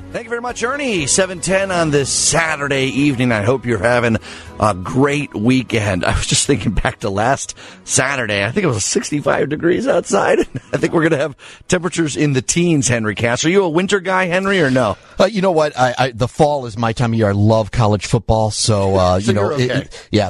Thank you very much, Ernie. 7:10 on this Saturday evening. I hope you're having a great weekend. I was just thinking back to last Saturday. I think it was 65 degrees outside. I think we're going to have temperatures in the teens, Henry Cass. Are you a winter guy, Henry, or no? You know what? The fall is my time of year. I love college football, so So you're okay.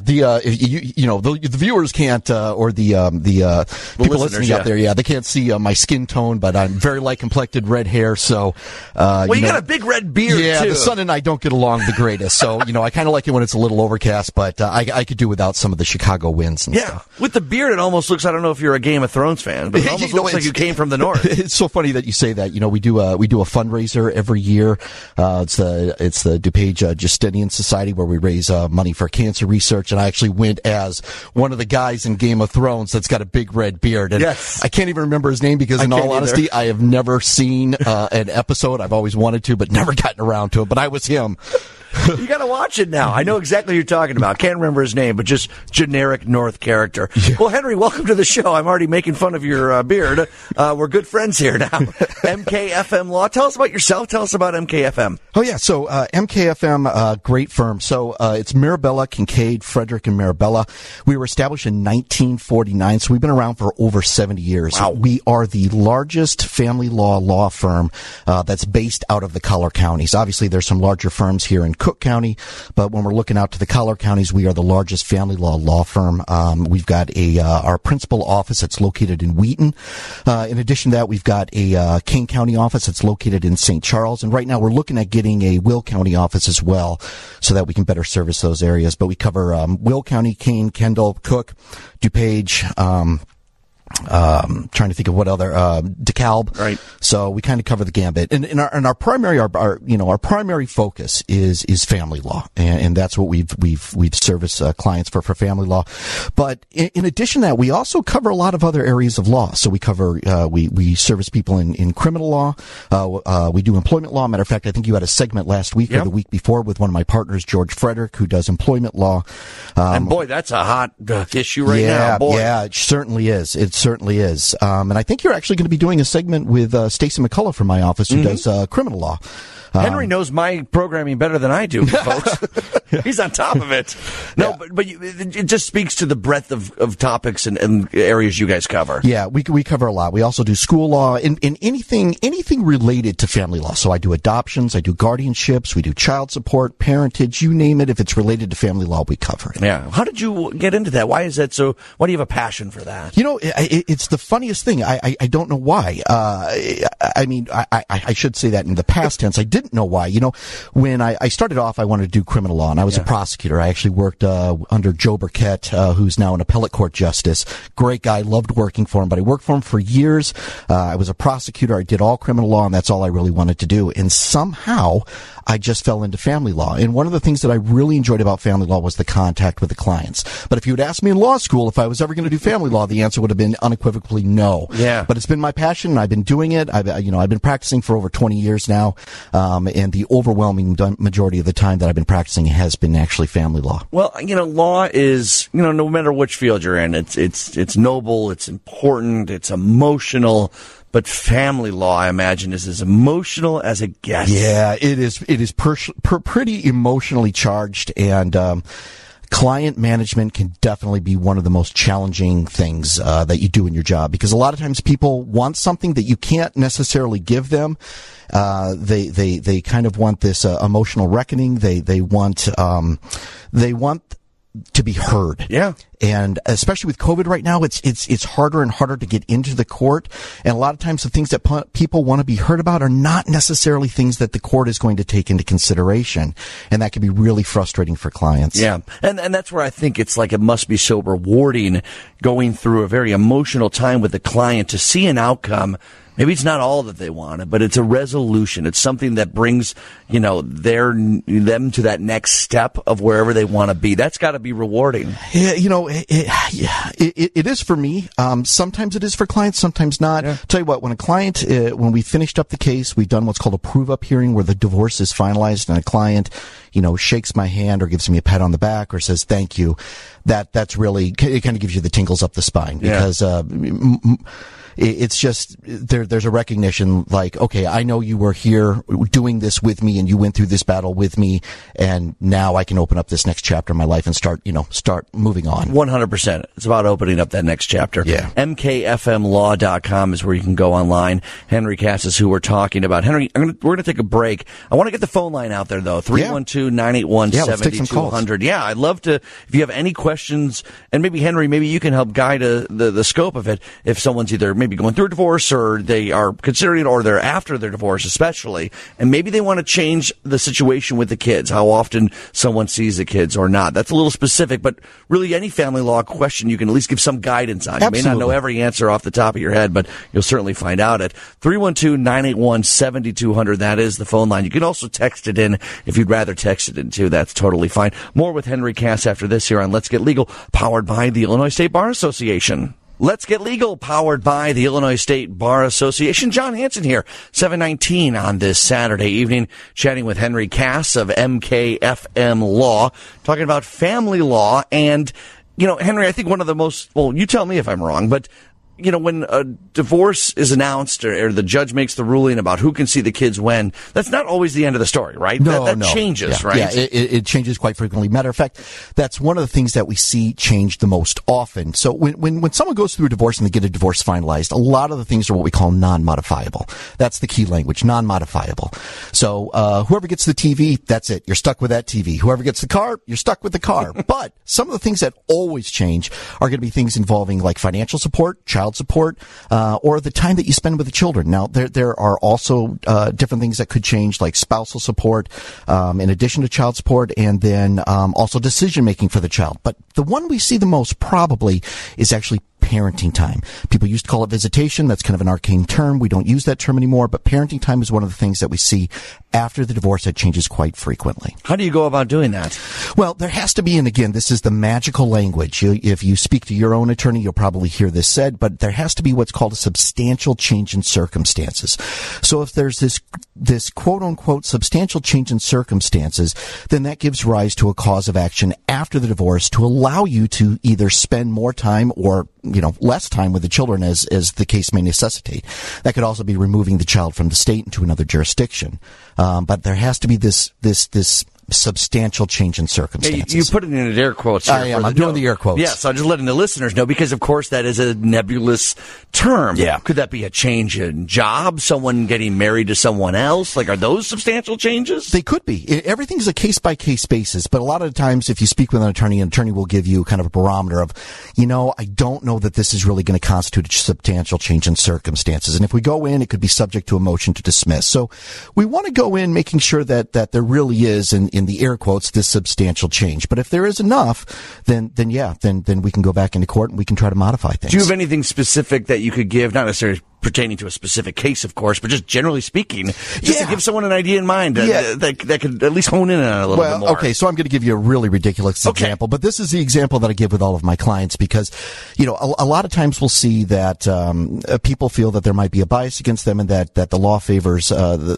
The viewers can't, or the people listening out there, they can't see my skin tone, but I'm very light complected, red hair. So, you got a big red beard, yeah, too. the sun and I don't get along the greatest. So, I kind of like it when it's a little overcast, but I could do without some of the Chicago winds and stuff. With the beard, it almost looks, I don't know if you're a Game of Thrones fan, but it almost looks like you came from the north. It's so funny that you say that. We do a fundraiser every year. It's the DuPage Justinian Society, where we raise money for cancer research, and I actually went as one of the guys in Game of Thrones that's got a big red beard. And yes. I can't even remember his name because, in all honesty, I have never seen an episode. I've always wanted to, but never gotten around to it. But I was him. You got to watch it now. I know exactly what you're talking about. Can't remember his name, but just generic North character. Yeah. Well, Henry, welcome to the show. I'm already making fun of your beard. We're good friends here now. MKFM Law. Tell us about yourself. Tell us about MKFM. Oh, yeah. So MKFM, great firm. So it's Mirabella, Kincaid, Frederick, and Mirabella. We were established in 1949, so we've been around for over 70 years. Wow. We are the largest family law firm that's based out of the collar counties. Obviously, there's some larger firms here in Cook County, but when we're looking out to the collar counties, we are the largest family law firm. We've got our principal office that's located in Wheaton. In addition to that, we've got a Kane County office that's located in St. Charles, and right now we're looking at getting a Will County office as well, so that we can better service those areas. But we cover Will County, Kane, Kendall, Cook, DuPage, trying to think of what other, DeKalb. Right. So we kind of cover the gambit. And our primary, our primary focus is family law. And that's what we've serviced, clients for family law. But in addition to that, we also cover a lot of other areas of law. So we cover, we service people in criminal law. We do employment law. Matter of fact, I think you had a segment last week or the week before with one of my partners, George Frederick, who does employment law. And boy, that's a hot issue right now. Boy. Yeah, it certainly is. It certainly is. And I think you're actually going to be doing a segment with Stacey McCullough from my office, who does criminal law. Henry knows my programming better than I do, folks. He's on top of it. No, but it just speaks to the breadth of topics and areas you guys cover. Yeah, we cover a lot. We also do school law and anything related to family law. So I do adoptions, I do guardianships, we do child support, parentage, you name it. If it's related to family law, we cover it. Yeah. How did you get into that? Why is that so? Why do you have a passion for that? It's the funniest thing. I don't know why. I should say that in the past tense. I didn't know why. When I started off, I wanted to do criminal law, and I was a prosecutor. I actually worked under Joe Burkett, who's now an appellate court justice. Great guy, loved working for him, but I worked for him for years. I was a prosecutor. I did all criminal law, and that's all I really wanted to do. And somehow, I just fell into family law. And one of the things that I really enjoyed about family law was the contact with the clients. But if you had asked me in law school if I was ever going to do family law, the answer would have been unequivocally no. Yeah. But it's been my passion, and I've been doing it. I've been practicing for over 20 years now. And the overwhelming majority of the time that I've been practicing has been actually family law. Well, law is, no matter which field you're in, it's noble, it's important, it's emotional. But family law, I imagine, is as emotional as it gets. Yeah, it is. It is pretty emotionally charged, and client management can definitely be one of the most challenging things that you do in your job, because a lot of times people want something that you can't necessarily give them. They kind of want this emotional reckoning. They want to be heard. Yeah. And especially with COVID right now, it's harder and harder to get into the court. And a lot of times the things that people want to be heard about are not necessarily things that the court is going to take into consideration. And that can be really frustrating for clients. Yeah. And that's where I think it's like it must be so rewarding going through a very emotional time with the client to see an outcome. Maybe it's not all that they wanted, but it's a resolution. It's something that brings, them to that next step of wherever they want to be. That's got to be rewarding. Yeah, it is for me. Sometimes it is for clients, sometimes not. Yeah. Tell you what, when a client, when we finished up the case, we've done what's called a prove-up hearing, where the divorce is finalized, and a client, shakes my hand or gives me a pat on the back or says thank you. That's really, it kind of gives you the tingles up the spine, because It's just there's a recognition like, okay, I know you were here doing this with me and you went through this battle with me, and now I can open up this next chapter of my life and start moving on. 100%. It's about opening up that next chapter. Yeah. MKFMlaw.com is where you can go online. Henry Cass is who we're talking about. Henry, we're going to take a break. I want to get the phone line out there, though. 312-981-7200. Yeah, I'd love to, if you have any questions, and maybe, Henry, maybe you can help guide the scope of it. If someone's either maybe going through a divorce or they are considering it or they're after their divorce especially, and maybe they want to change the situation with the kids, how often someone sees the kids or not. That's a little specific, but really any family law question you can at least give some guidance on. Absolutely. You may not know every answer off the top of your head, but you'll certainly find out at 312-981-7200. That is the phone line. You can also text it in if you'd rather text it in too. That's totally fine. More with Henry Cass after this here on Let's Get Legal, powered by the Illinois State Bar Association. Let's Get Legal, powered by the Illinois State Bar Association. John Hanson here, 7:19 on this Saturday evening, chatting with Henry Cass of MKFM Law, talking about family law. And, Henry, I think one of the most, well, you tell me if I'm wrong, but when a divorce is announced or the judge makes the ruling about who can see the kids when, that's not always the end of the story, right? No, that changes, right? Yeah, it changes quite frequently. Matter of fact, that's one of the things that we see change the most often. So when someone goes through a divorce and they get a divorce finalized, a lot of the things are what we call non-modifiable. That's the key language, non-modifiable. So whoever gets the TV, that's it. You're stuck with that TV. Whoever gets the car, you're stuck with the car. But some of the things that always change are going to be things involving like financial support, child support, or the time that you spend with the children. Now, there are also different things that could change, like spousal support, in addition to child support, and then also decision-making for the child. But the one we see the most probably is actually parenting time. People used to call it visitation. That's kind of an arcane term. We don't use that term anymore, but parenting time is one of the things that we see after the divorce that changes quite frequently. How do you go about doing that? Well, there has to be, and again, this is the magical language. If you speak to your own attorney, you'll probably hear this said, but there has to be what's called a substantial change in circumstances. So if there's this quote-unquote substantial change in circumstances, then that gives rise to a cause of action after the divorce to allow you to either spend more time or less time with the children as the case may necessitate. That could also be removing the child from the state into another jurisdiction. But there has to be this substantial change in circumstances. You put it in air quotes here. I am. I'm doing the air quotes. Yes, I'm just letting the listeners know, because, of course, that is a nebulous term. Yeah. Could that be a change in job, someone getting married to someone else? Like, are those substantial changes? They could be. Everything's a case-by-case basis, but a lot of the times if you speak with an attorney will give you kind of a barometer of, I don't know that this is really going to constitute a substantial change in circumstances. And if we go in, it could be subject to a motion to dismiss. So we want to go in making sure that there really is, in the air quotes, this substantial change. But if there is enough, then we can go back into court and we can try to modify things. Do you have anything specific that you could give, not necessarily pertaining to a specific case, of course, but just generally speaking, just to give someone an idea in mind that could at least hone in on it a little bit more? Okay, so I'm going to give you a really ridiculous example, but this is the example that I give with all of my clients because, a lot of times we'll see that people feel that there might be a bias against them and that the law favors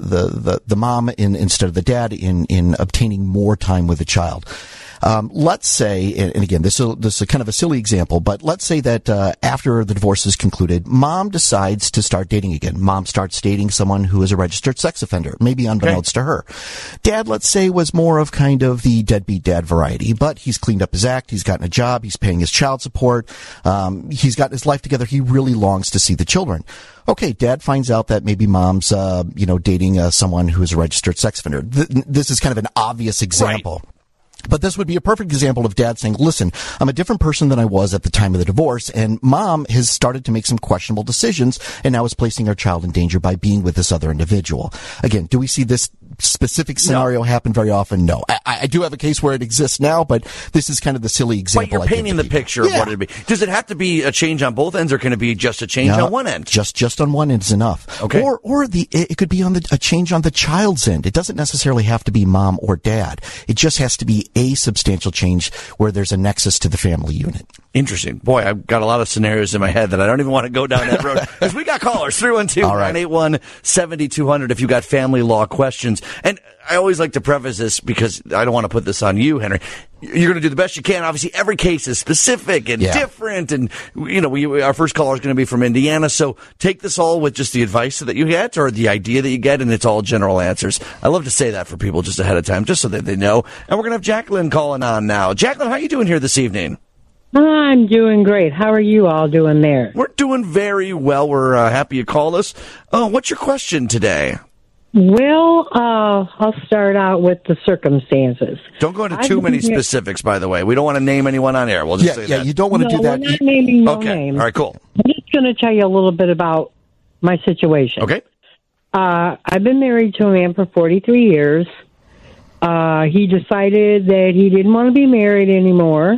the mom instead of the dad in obtaining more time with the child. Let's say, and again, this is kind of a silly example, but let's say that after the divorce is concluded, mom decides to start dating again. Mom starts dating someone who is a registered sex offender, maybe unbeknownst to her. Dad, let's say, was more of kind of the deadbeat dad variety, but he's cleaned up his act, he's gotten a job, he's paying his child support, he's got his life together, he really longs to see the children. Okay, dad finds out that maybe mom's, dating someone who is a registered sex offender. This is kind of an obvious example. Right. But this would be a perfect example of dad saying, listen, I'm a different person than I was at the time of the divorce, and mom has started to make some questionable decisions and now is placing our child in danger by being with this other individual. Again, do we see this specific scenario happen very often? No. I do have a case where it exists now, but this is kind of the silly example. But you're painting the picture of what it'd be. Does it have to be a change on both ends, or can it be just a change on one end? Just on one end is enough. Okay. Or it could be a change on the child's end. It doesn't necessarily have to be mom or dad. It just has to be a substantial change where there's a nexus to the family unit. Interesting. Boy, I've got a lot of scenarios in my head that I don't even want to go down that road. Because we got callers, 312-981-7200 if you got family law questions. And I always like to preface this because I don't want to put this on you, Henry. You're going to do the best you can. Obviously, every case is specific and different. And, our first caller is going to be from Indiana. So take this all with just the advice that you get or the idea that you get, and it's all general answers. I love to say that for people just ahead of time, just so that they know. And we're going to have Jacqueline calling on now. Jacqueline, how are you doing here this evening? I'm doing great. How are you all doing there? We're doing very well. We're happy you called us. What's your question today? Well, I'll start out with the circumstances. Don't go into too many specifics, by the way. We don't want to name anyone on air. We'll just say that. Yeah, you don't want to do that. We're not naming no okay. names. All right, cool. I'm just going to tell you a little bit about my situation. Okay. I've been married to a man for 43 years. He decided that he didn't want to be married anymore.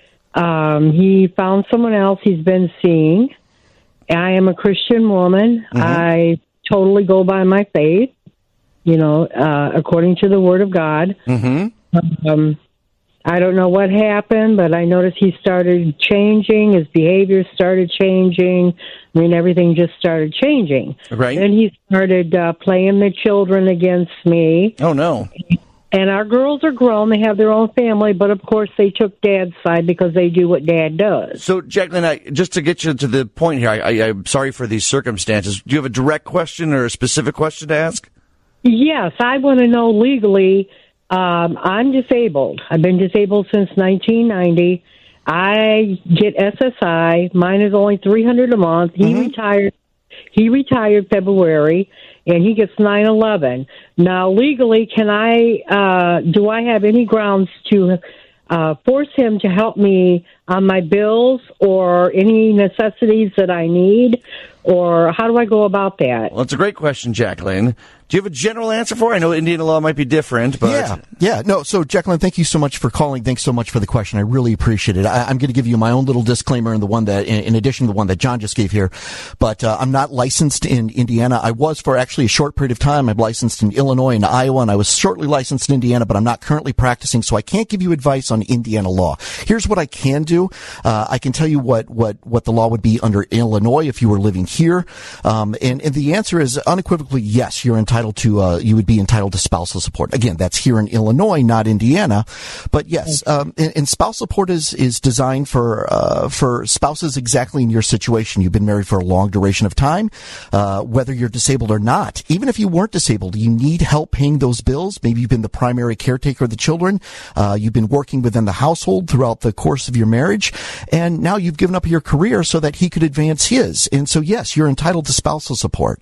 He found someone else he's been seeing. I am a Christian woman. Mm-hmm. I totally go by my faith, according to the Word of God. Mm-hmm. I don't know what happened, but I noticed he started changing. His behavior started changing. Everything just started changing. Right. Then he started playing the children against me. Oh, no. And our girls are grown. They have their own family, but of course they took Dad's side because they do what Dad does. So, Jacqueline, just to get you to the point here, I'm sorry for these circumstances. Do you have a direct question or a specific question to ask? Yes, I want to know legally. I'm disabled. I've been disabled since 1990. I get SSI. Mine is only $300 a month. Mm-hmm. He retired February, and he gets 9/11. Now, legally, do I have any grounds to force him to help me on my bills or any necessities that I need, or how do I go about that? Well, it's a great question, Jacqueline. Do you have a general answer for it? I know Indiana law might be different, but... Yeah. No, so, Jacqueline, thank you so much for calling. Thanks so much for the question. I really appreciate it. I'm going to give you my own little disclaimer and the one that, in addition to the one that John just gave here. But I'm not licensed in Indiana. I was for actually a short period of time. I'm licensed in Illinois and Iowa, and I was shortly licensed in Indiana, but I'm not currently practicing, so I can't give you advice on Indiana law. Here's what I can do. I can tell you what the law would be under Illinois if you were living here. And the answer is unequivocally yes, you're entitled to, you would be entitled to spousal support. Again, that's here in Illinois, not Indiana. But yes, and spousal support is designed for spouses exactly in your situation. You've been married for a long duration of time, whether you're disabled or not. Even if you weren't disabled, you need help paying those bills. Maybe you've been the primary caretaker of the children. You've been working within the household throughout the course of your marriage. And now you've given up your career so that he could advance his. And so, yes, you're entitled to spousal support.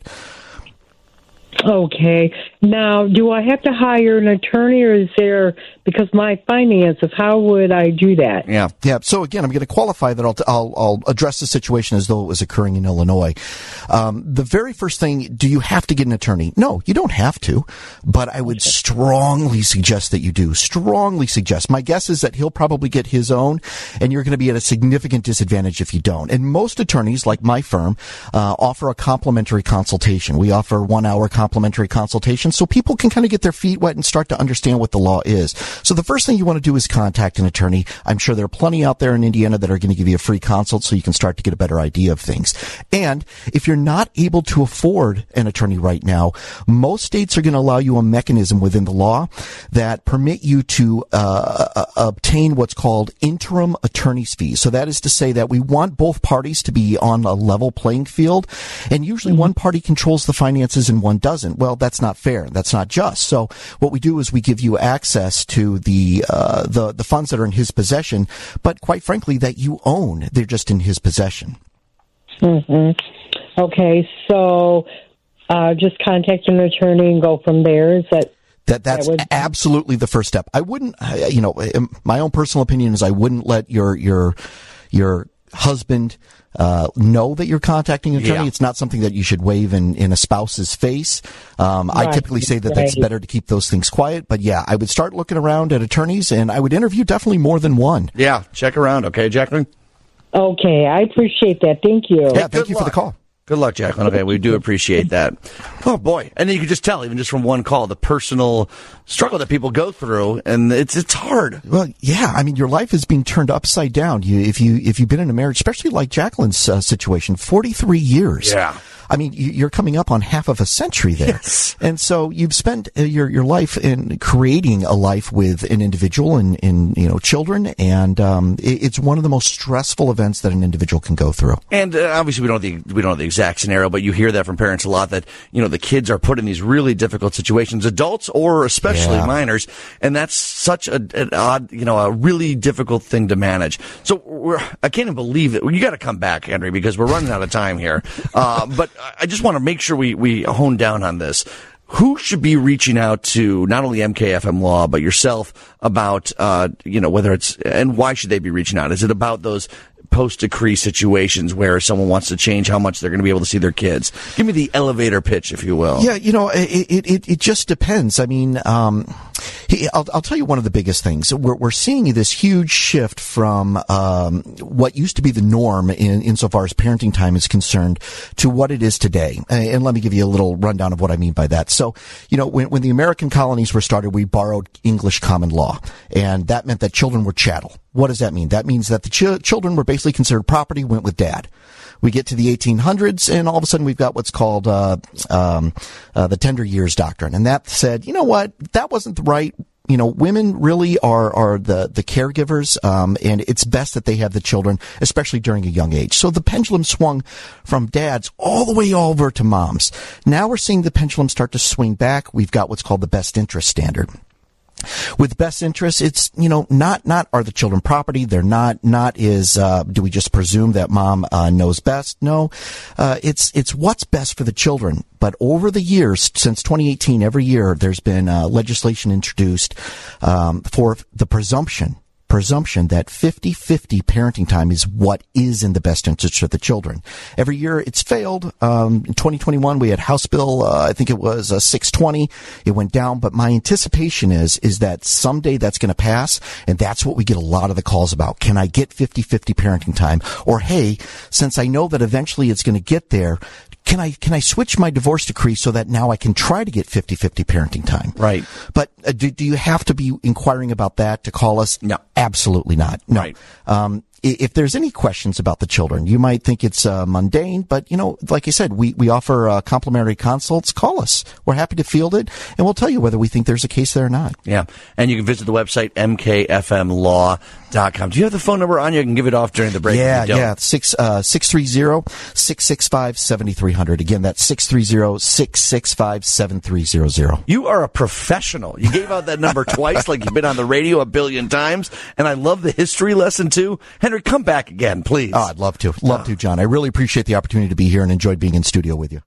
Okay. Now, do I have to hire an attorney, or is there, because my finances, how would I do that? Yeah. So again, I'm going to qualify that I'll address the situation as though it was occurring in Illinois. The very first thing, do you have to get an attorney? No, you don't have to, but I would strongly suggest that you do. Strongly suggest. My guess is that he'll probably get his own, and you're going to be at a significant disadvantage if you don't. And most attorneys, like my firm, offer a complimentary consultation. We offer 1 hour complimentary consultation so people can kind of get their feet wet and start to understand what the law is. So the first thing you want to do is contact an attorney. I'm sure there are plenty out there in Indiana that are going to give you a free consult so you can start to get a better idea of things. And if you're not able to afford an attorney right now, most states are going to allow you a mechanism within the law that permit you to obtain what's called interim attorney's fees. So that is to say that we want both parties to be on a level playing field, and usually one party controls the finances and one doesn't. Well, that's not fair. That's not just. So what we do is we give you access to the funds that are in his possession, but quite frankly, that you own. They're just in his possession. Mm-hmm. Okay, so just contact an attorney and go from there. Is that? That's absolutely the first step. I wouldn't, my own personal opinion is I wouldn't let your husband know that you're contacting an attorney. Yeah. It's not something that you should wave in a spouse's face. I typically say that that's better to keep those things quiet. But yeah, I would start looking around at attorneys, and I would interview definitely more than one. Yeah, check around. Okay, Jacqueline? Okay, I appreciate that. Thank you. Yeah, thank you for the call. Good luck, Jacqueline. Okay, we do appreciate that. Oh, boy. And then you can just tell, even just from one call, the personal struggle that people go through, and it's hard. Well, yeah. I mean, your life is being turned upside down. If you've been in a marriage, especially like Jacqueline's situation, 43 years. Yeah. I mean, you're coming up on half of a century there. Yes. And so you've spent your life in creating a life with an individual and children. And it's one of the most stressful events that an individual can go through. And obviously we don't know the exact scenario, but you hear that from parents a lot that, the kids are put in these really difficult situations, adults or especially minors. And that's such an odd, a really difficult thing to manage. So I can't even believe it. You got to come back, Henry, because we're running out of time here. But I just want to make sure we hone down on this. Who should be reaching out to not only MKFM Law, but yourself about, whether it's, and why should they be reaching out? Is it about those post-decree situations where someone wants to change how much they're going to be able to see their kids? Give me the elevator pitch, if you will. Yeah, it just depends. I mean, I'll tell you one of the biggest things. We're seeing this huge shift from what used to be the norm insofar as parenting time is concerned to what it is today. And let me give you a little rundown of what I mean by that. So, when the American colonies were started, we borrowed English common law, and that meant that children were chattel. What does that mean? That means that the children were basically considered property, went with dad. We get to the 1800s, and all of a sudden we've got what's called the tender years doctrine. And that said, you know what? That wasn't right. Women really are the caregivers, and it's best that they have the children, especially during a young age. So the pendulum swung from dads all the way over to moms. Now we're seeing the pendulum start to swing back. We've got what's called the best interest standard. With best interest, it's, not are the children property? They're not is, do we just presume that mom, knows best? No. It's what's best for the children. But over the years, since 2018, every year, there's been, legislation introduced, for the presumption that 50-50 parenting time is what is in the best interest of the children. Every year it's failed. In 2021 we had House Bill, I think it was 620. It went down, but my anticipation is that someday that's going to pass, and that's what we get a lot of the calls about. Can I get 50-50 parenting time? Or hey, since I know that eventually it's going to get there, can I switch my divorce decree so that now I can try to get 50-50 parenting time? Right. But do you have to be inquiring about that to call us? No. Absolutely not. No. Right. If there's any questions about the children, you might think it's mundane, but like I said, we offer complimentary consults. Call us. We're happy to field it, and we'll tell you whether we think there's a case there or not. Yeah, and you can visit the website mkfmlaw.com. Do you have the phone number on you? I can give it off during the break. Yeah. 630-665-7300. Again, that's 630-665-7300. You are a professional. You gave out that number twice, like you've been on the radio a billion times, and I love the history lesson too. Henry, come back again, please. Oh, I'd love to. Love to, John. I really appreciate the opportunity to be here and enjoyed being in studio with you.